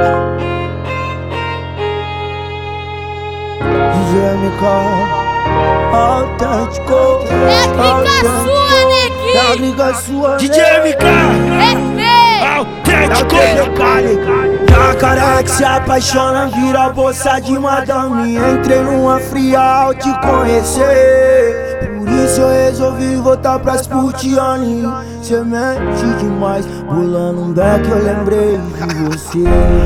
GMK, autêntico. É a clica sua, neguinho. É a clica sua, DJ MK, autêntico. Jacaré que se apaixona, vira bolsa de madame. Entrei numa fria ao te conhecer. Por isso eu resolvi voltar pras Putiane. Cê mente demais, pulando um beck eu lembrei de você.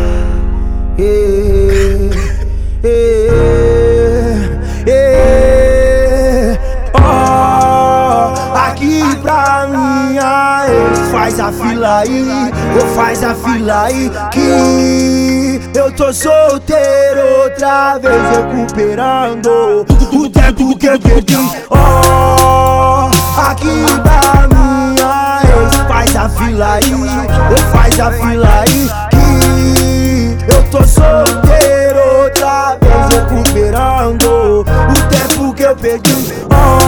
Aqui pra minha ex, faz a fila aí, ou faz a fila aí, que eu tô solteiro outra vez, recuperando o tempo que eu perdi. Aqui pra minha ex, faz a fila aí, ou faz a fila aí, que eu tô solteiro outra vez, recuperando o tempo que eu perdi.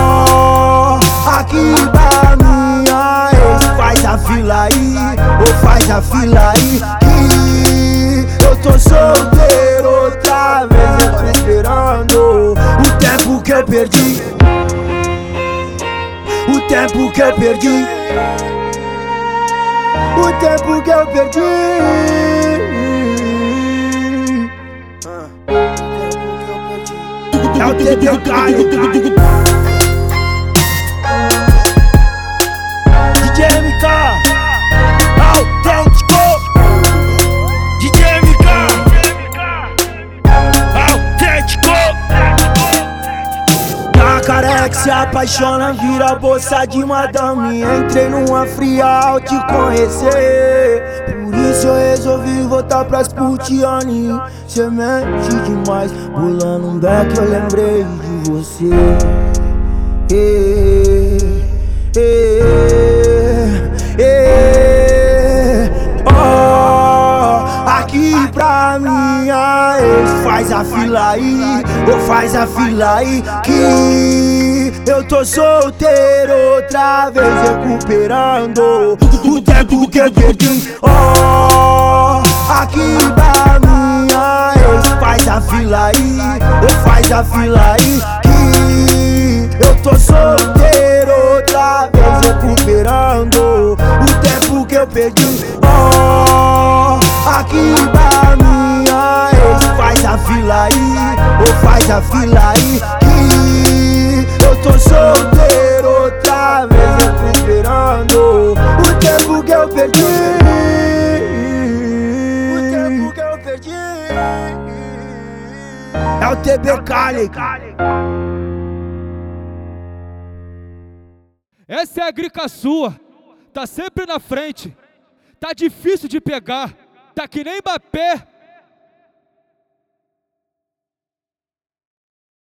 Aqui pra minha ex, faz a fila aí, ou faz a fila aí, que eu tô solteiro outra vez, recuperando o tempo que eu perdi. O tempo que eu perdi. O tempo que eu perdi. É o TDK. DJ MK, autêntico. DJ MK, autêntico. Jacaré que se apaixona, vira bolsa de madame. Entrei numa fria ao te conhecer. Por isso eu resolvi voltar pras Putiane. Cê mente demais, pulando um beck eu lembrei de você. Aqui pra minha ex, faz a fila aí, ou faz a fila aí, que eu tô solteiro outra vez, recuperando o tempo que eu perdi. Aqui pra minha ex, faz a fila aí, ou faz a fila aí, que eu tô solteiro outra vez, recuperando o tempo que eu perdi. Aqui pra minha ex, faz a fila aí, ou faz a fila aí, que eu tô solteiro outra vez, recuperando o tempo que eu perdi. O tempo que eu perdi. É o TBK. Essa é a grica sua, tá sempre na frente, tá difícil de pegar, tá que nem Mbappé